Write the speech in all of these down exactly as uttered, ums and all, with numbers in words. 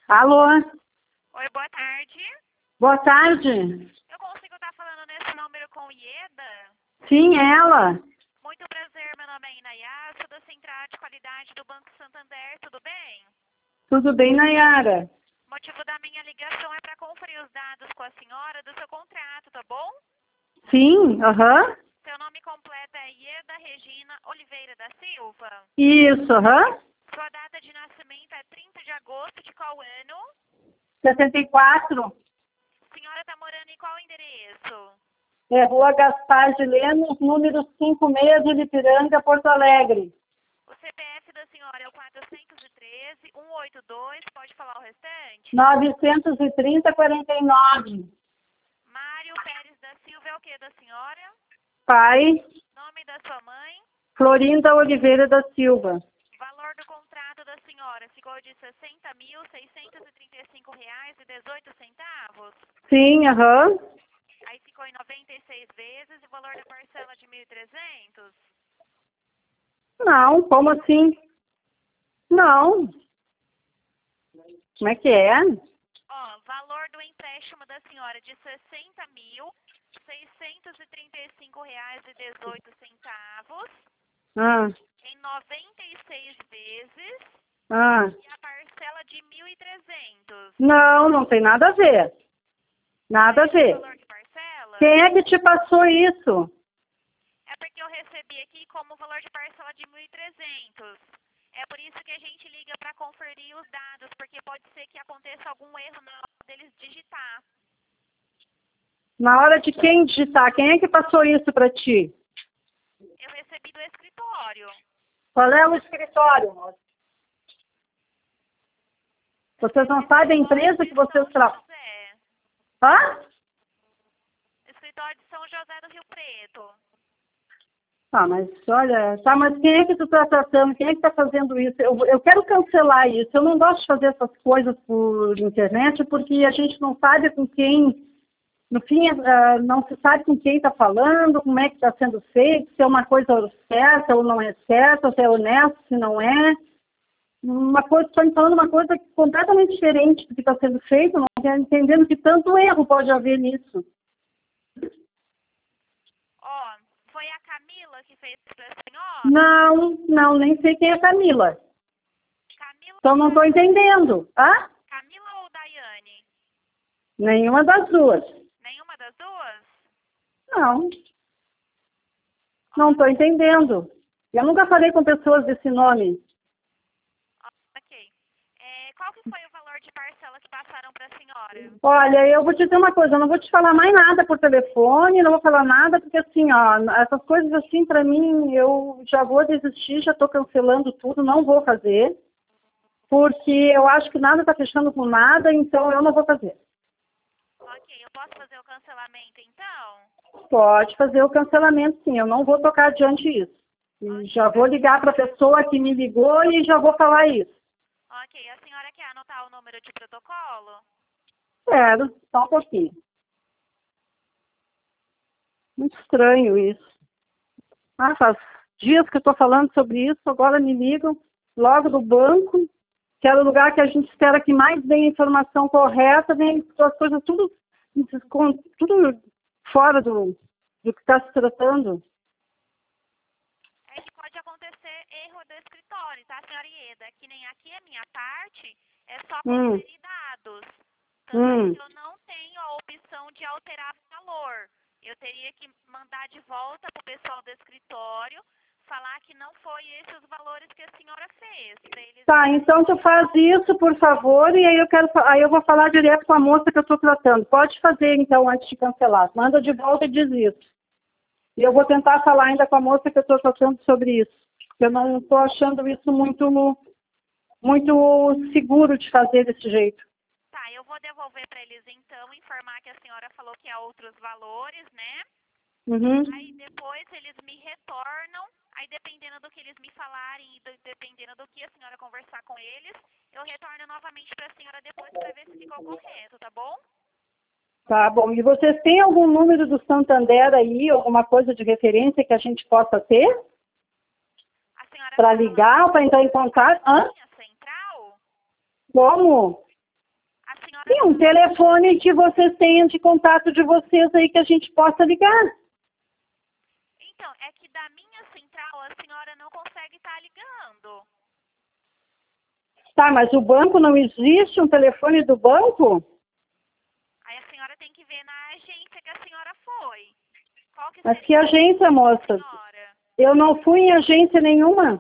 Alô? Oi, boa tarde. Boa tarde. Eu consigo estar falando nesse número com o Ieda? Sim, ela. Muito prazer, meu nome é Inayá, sou da Central de Qualidade do Banco Santander, tudo bem? Tudo bem, Nayara? O motivo da minha ligação é para conferir os dados com a senhora do seu contrato, tá bom? Sim, aham. Seu nome completo é Ieda Regina Oliveira da Silva. Isso, aham. Sua data de nascimento é trinta de agosto de qual ano? sessenta e quatro. A senhora está morando em qual endereço? É Rua Gaspar de Lemos, número cinco seis de Ipiranga, Porto Alegre. O C P F da senhora é o quatrocentos e treze, cento e oitenta e dois, pode falar o restante? novecentos e trinta, quarenta e nove. Mário Pérez da Silva é o que da senhora? Pai, Nome da sua mãe? Florinda Oliveira da Silva. Valor do contrato da senhora ficou de sessenta mil, seiscentos e trinta e cinco reais e dezoito centavos. Sim, aham. Aí ficou em noventa e seis vezes e o valor da parcela de mil e trezentos. Não, como assim? Não. Como é que é? Ó, valor do empréstimo da senhora de sessenta mil, seiscentos e trinta e cinco reais e dezoito centavos. Ah, Em noventa e seis vezes ah. e a parcela de mil e trezentos. Não, não tem nada a ver. Nada a Esse ver. valor de parcela Quem é que te passou isso? é porque eu recebi aqui como valor de parcela de mil e trezentos. É por isso que a gente liga para conferir os dados, porque pode ser que aconteça algum erro na hora deles digitar. Na hora de quem digitar, quem é que passou isso para ti? Eu recebi do escritório. Qual é o escritório, moço? Vocês não sabem a empresa que vocês São trabalham? José. Hã? Escritório de São José do Rio Preto. Ah, mas olha, tá, mas quem é que tu tá tratando? Quem é que tá fazendo isso? Eu, eu quero cancelar isso. Eu não gosto de fazer essas coisas por internet porque a gente não sabe com quem, no fim, uh, não se sabe com quem está falando, como é que está sendo feito, se é uma coisa certa ou não é certa, se é honesto, se não é. Uma coisa, estou falando uma coisa completamente diferente do que está sendo feito, não estou entendendo que tanto erro pode haver nisso. Ó, foi a Camila que fez para a senhora? Não, não, nem sei quem é Camila. Camila, Então não estou entendendo. Hã? Camila ou Daiane? Nenhuma das duas. Nenhuma das duas? Não. Não estou entendendo. Eu nunca falei com pessoas desse nome. Ok. É, qual que foi o valor de parcela que passaram para a senhora? Olha, eu vou te dizer uma coisa, eu não vou te falar mais nada por telefone, não vou falar nada, porque assim, ó, essas coisas assim, pra mim, eu já vou desistir, já estou cancelando tudo, não vou fazer, porque eu acho que nada está fechando com nada, então eu não vou fazer. Ok, eu posso fazer o cancelamento então? Pode fazer o cancelamento, sim, eu não vou tocar adiante isso. E Ok. já vou ligar para a pessoa que me ligou e já vou falar isso. Ok, a senhora quer anotar o número de protocolo? Quero, só um pouquinho. Muito estranho isso. Ah, faz dias que eu estou falando sobre isso, agora me ligam logo do banco, que era o lugar que a gente espera que mais dê a informação correta, vem as coisas tudo, tudo fora do, do que está se tratando. É que pode acontecer erro do escritório, tá, senhora Ieda? Que nem aqui a minha parte é só Hum. conferir dados. Tanto Hum. é que eu não tenho a opção de alterar valor. Eu teria que mandar de volta para o pessoal do escritório, falar que não foi esses os valores que a senhora fez. Pra eles... Tá, então tu faz isso, por favor, e aí eu quero, aí eu vou falar direto com a moça que eu estou tratando. Pode fazer, então, antes de cancelar. Manda de volta e diz isso. E eu vou tentar falar ainda com a moça que eu estou tratando sobre isso. Eu não estou achando isso muito, muito seguro de fazer desse jeito. Tá, eu vou devolver para eles então, informar que a senhora falou que há outros valores, né? Uhum. Aí depois eles me retornam, aí dependendo do que eles me falarem e do, dependendo do que a senhora conversar com eles, eu retorno novamente para a senhora depois para ver se ficou correto, tá bom? Tá bom. E vocês têm algum número do Santander aí, alguma coisa de referência que a gente possa ter? A senhora Para fala ligar, para entrar em contato? Hã? linha central? Como? Sim, um telefone que vocês tenham de contato de vocês aí que a gente possa ligar. Então, é que da minha central a senhora não consegue estar ligando. Tá, mas o banco não existe um telefone do banco? Aí a senhora tem que ver na agência que a senhora foi. Qual que Mas que seria a agência, moça? senhora? Eu não fui em agência nenhuma.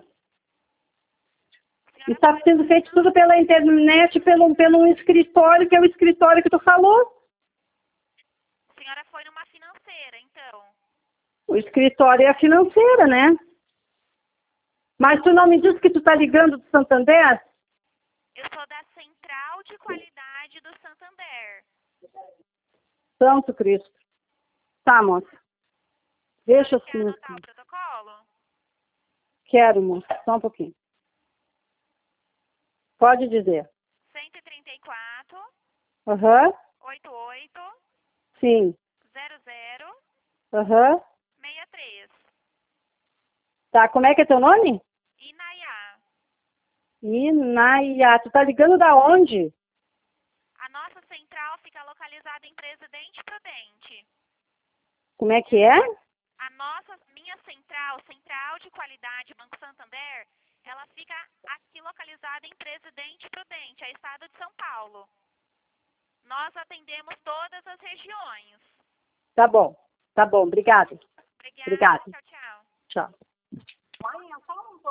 A senhora Está foi- sendo feito tudo pela internet, pelo, pelo escritório, que é o escritório que tu falou. A senhora foi numa financeira, então. O escritório é a financeira, né? Mas tu não me disse que tu está ligando do Santander? Eu sou da Central de Qualidade do Santander. Santo Cristo. Tá, moça. Deixa Quer assim. anotar assim. o protocolo? Quero, moça. Só um pouquinho. Pode dizer. cento e trinta e quatro, Aham. oitenta e oito, Sim. zero zero, Aham. sessenta e três. Tá, como é que é teu nome? Inaiá. Inaia. Tu tá ligando da onde? A nossa central fica localizada em Presidente Prudente. Como é que é? A nossa, minha central, Central de Qualidade Banco Santander, ela fica aqui localizada em Presidente Prudente, é estado de São Paulo. Nós atendemos todas as regiões. Tá bom. Tá bom. Obrigada. Obrigada. Obrigada. Tchau, tchau. Tchau.